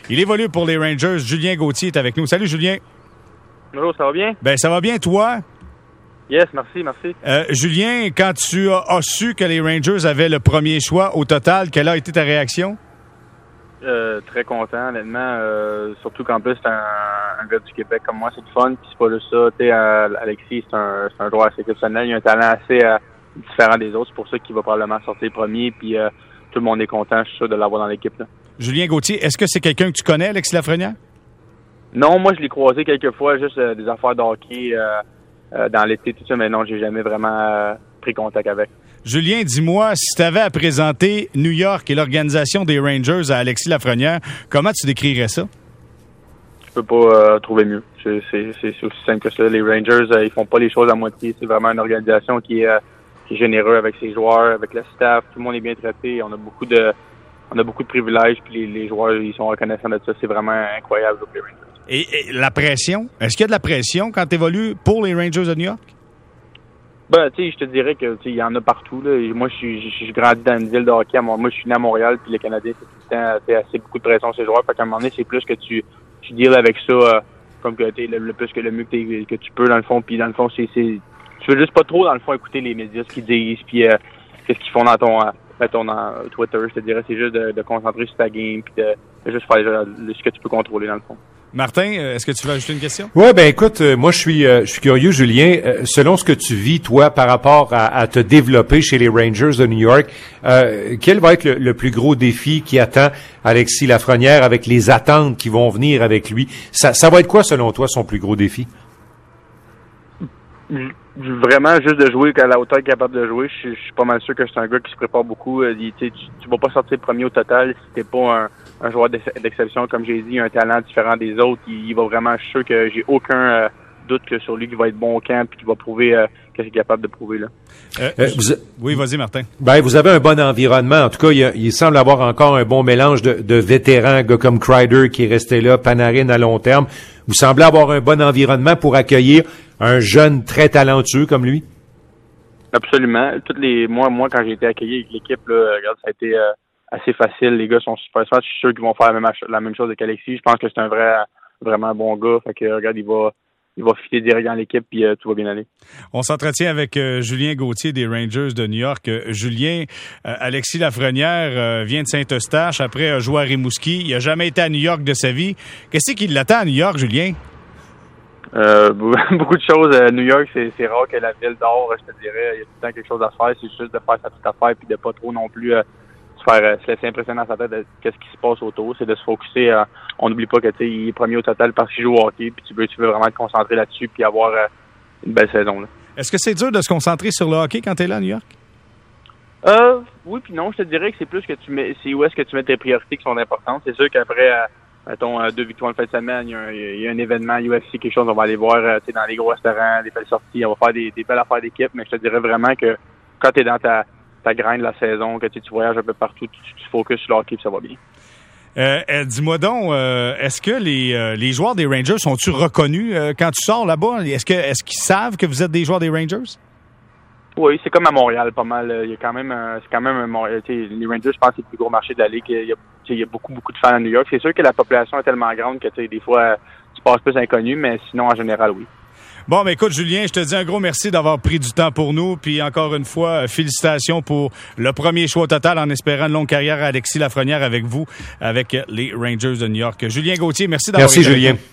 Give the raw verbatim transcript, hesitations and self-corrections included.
Il évolue pour les Rangers. Julien Gauthier est avec nous. Salut, Julien. Bonjour, ça va bien? Ben, ça va bien, toi? Yes, merci, merci. Euh, Julien, quand tu as, as su que les Rangers avaient le premier choix au total, quelle a été ta réaction? Euh, très content, honnêtement. Euh, surtout qu'en plus, c'est un, un gars du Québec comme moi, c'est du fun. Puis c'est pas juste ça. Tu sais, Alexis, c'est un, c'est un joueur assez exceptionnel. Il a un talent assez euh, différent des autres. C'est pour ça qu'il va probablement sortir premier. Puis euh, tout le monde est content, je suis sûr, de l'avoir dans l'équipe, là. Julien Gauthier, est-ce que c'est quelqu'un que tu connais, Alexis Lafrenière? Non, moi, je l'ai croisé quelques fois, juste euh, des affaires de hockey euh, euh, dans l'été, tout ça. Mais non, j'ai jamais vraiment euh, pris contact avec. Julien, dis-moi, si tu avais à présenter New York et l'organisation des Rangers à Alexis Lafrenière, comment tu décrirais ça? Je peux pas euh, trouver mieux. C'est, c'est, c'est aussi simple que ça. Les Rangers, euh, ils font pas les choses à moitié. C'est vraiment une organisation qui est, euh, qui est généreuse avec ses joueurs, avec le staff. Tout le monde est bien traité. On a beaucoup de, on a beaucoup de privilèges. Puis les, les joueurs, ils sont reconnaissants de ça. C'est vraiment incroyable pour les Rangers. Et, et la pression? Est-ce qu'il y a de la pression quand tu évolues pour les Rangers de New York? Ben, tu sais, je te dirais que il y en a partout, là. Et moi, je suis, je suis grandi dans une ville de hockey. Moi, je suis né à Montréal, puis les Canadiens, c'est tout le temps, c'est assez beaucoup de pression sur les joueurs. Fait qu'à un moment donné, c'est plus que tu, tu deals avec ça, euh, comme que t'es le, le plus que le mieux que, t'es, que tu peux, dans le fond. Puis dans le fond, c'est, c'est, tu veux juste pas trop, dans le fond, écouter les médias, ce qu'ils disent, puis euh, qu'est-ce qu'ils font dans ton, euh, dans ton euh, Twitter. Je te dirais, c'est juste de, de concentrer sur ta game, puis de, de juste faire euh, ce que tu peux contrôler, dans le fond. Martin, est-ce que tu veux ajouter une question? Oui, ben écoute, euh, moi je suis euh, je suis curieux, Julien. Euh, selon ce que tu vis, toi, par rapport à, à te développer chez les Rangers de New York, euh, quel va être le, le plus gros défi qui attend Alexis Lafrenière avec les attentes qui vont venir avec lui? Ça, ça va être quoi, selon toi, son plus gros défi? Vraiment, juste de jouer à la hauteur qu'il est capable de jouer. Je, je suis pas mal sûr que c'est un gars qui se prépare beaucoup. Il, tu, tu vas pas sortir premier au total si t'es pas un, un joueur d'exception. Comme j'ai dit, un talent différent des autres. Il, il va vraiment, je suis sûr que j'ai aucun euh, doute que sur lui qu'il va être bon au camp et qu'il va prouver euh, qu'est-ce qu'il est capable de prouver, là. Euh, euh, vous, oui, vas-y, Martin. Ben, vous avez un bon environnement. En tout cas, il, il semble avoir encore un bon mélange de, de vétérans, un gars comme Kreider qui est resté là, Panarin à long terme. Vous semblez avoir un bon environnement pour accueillir un jeune très talentueux comme lui? Absolument. Toutes les moi, moi quand j'ai été accueilli avec l'équipe, là, regarde, ça a été euh, assez facile. Les gars sont super smart. Je suis sûr qu'ils vont faire la même, la même chose avec Alexis. Je pense que c'est un vrai, vraiment bon gars. Fait que regarde, il va, il va filer direct dans l'équipe puis euh, tout va bien aller. On s'entretient avec euh, Julien Gauthier des Rangers de New York. Euh, Julien, euh, Alexis Lafrenière euh, vient de Saint-Eustache. Après, a joué à Rimouski. Il n'a jamais été à New York de sa vie. Qu'est-ce qui l'attend à New York, Julien? Euh, beaucoup de choses. À New York, c'est, c'est rare que la ville dort, je te dirais. Il y a tout le temps quelque chose à faire. C'est juste de faire sa petite affaire puis de pas trop non plus euh, se faire euh, se laisser impressionner dans sa tête de qu'est-ce qui se passe autour. C'est de se focusser. Euh, on n'oublie pas que tu sais, il est premier au total parce qu'il joue au hockey. Puis tu veux, tu veux vraiment te concentrer là-dessus puis avoir euh, une belle saison, là. Est-ce que c'est dur de se concentrer sur le hockey quand tu es là à New York? Euh, oui puis non. Je te dirais que c'est plus que tu mets, c'est où est-ce que tu mets tes priorités qui sont importantes. C'est sûr qu'après. Euh, Mettons, euh, deux victoires en fin de semaine, il y, a un, il y a un événement U F C, quelque chose, on va aller voir euh, dans les gros restaurants, des belles sorties, on va faire des, des belles affaires d'équipe, mais je te dirais vraiment que quand tu es dans ta, ta graine de la saison, que tu voyages un peu partout, tu, tu te focuses sur le hockey, ça va bien. Euh, euh, dis-moi donc, euh, est-ce que les, euh, les joueurs des Rangers sont-ils reconnus euh, quand tu sors là-bas? Est-ce que est-ce qu'ils savent que vous êtes des joueurs des Rangers? Oui, c'est comme à Montréal, pas mal. Il y a quand même, c'est quand même un Montréal. Les Rangers, je pense, c'est le plus gros marché de la ligue. Il y a, il y a beaucoup, beaucoup de fans à New York. C'est sûr que la population est tellement grande que des fois, tu passes plus inconnu, mais sinon, en général, oui. Bon, mais écoute, Julien, je te dis un gros merci d'avoir pris du temps pour nous. Puis encore une fois, félicitations pour le premier choix total en espérant une longue carrière à Alexis Lafrenière avec vous, avec les Rangers de New York. Julien Gauthier, merci d'avoir Merci, été Julien. avec nous.